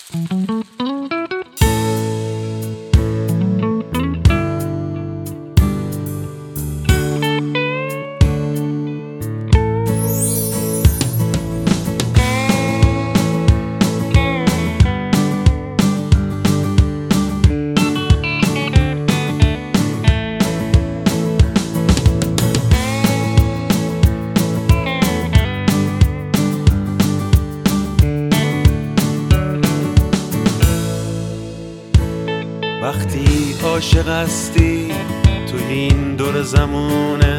وقتی عاشق هستی تو این دور زمونه،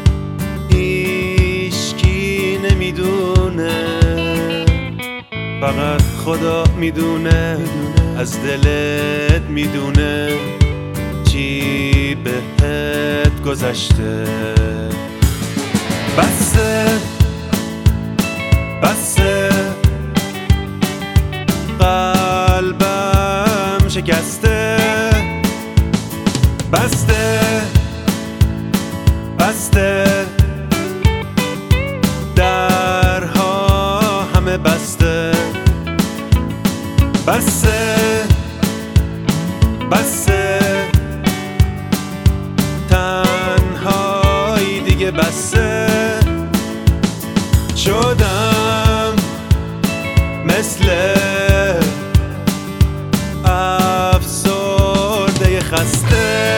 هیچکی نمیدونه، فقط خدا میدونه، از دلت میدونه چی بهت گذشته. بسه بسه قلبم شکسته، بسته بسته درها همه بسته، بسته بسته تنهایی دیگه بسته. شدم مثل افسرده خسته.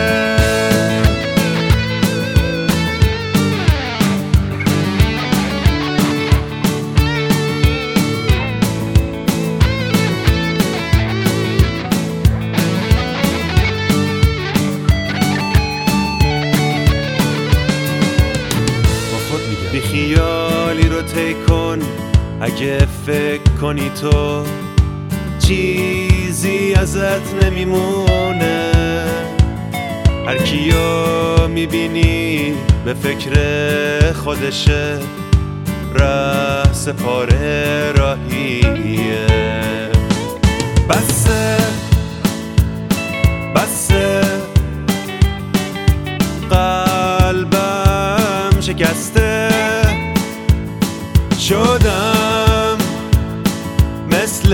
بی خیالی رو طی کن، اگه فکر کنی تو چیزی ازت نمیمونه. هر کیو میبینی به فکر خودشه، ره سپاره راهیه. بسه بسه قلبم شکسته، شدم مثل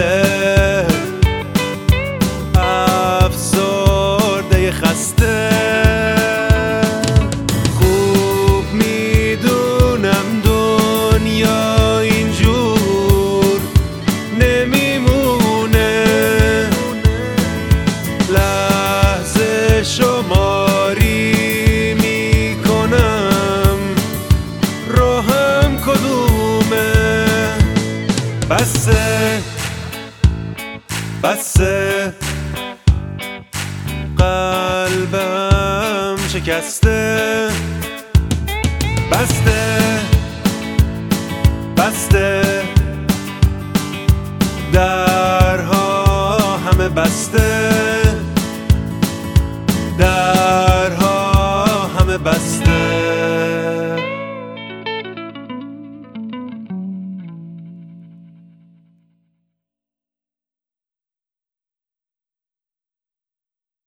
افسرده خسته. خوب میدونم دنیا اینجور نمیمونه، لحظه شماری میکنم راهم کدومه. بسه بسه قلبم شکسته، بسته بسته درها همه بسته.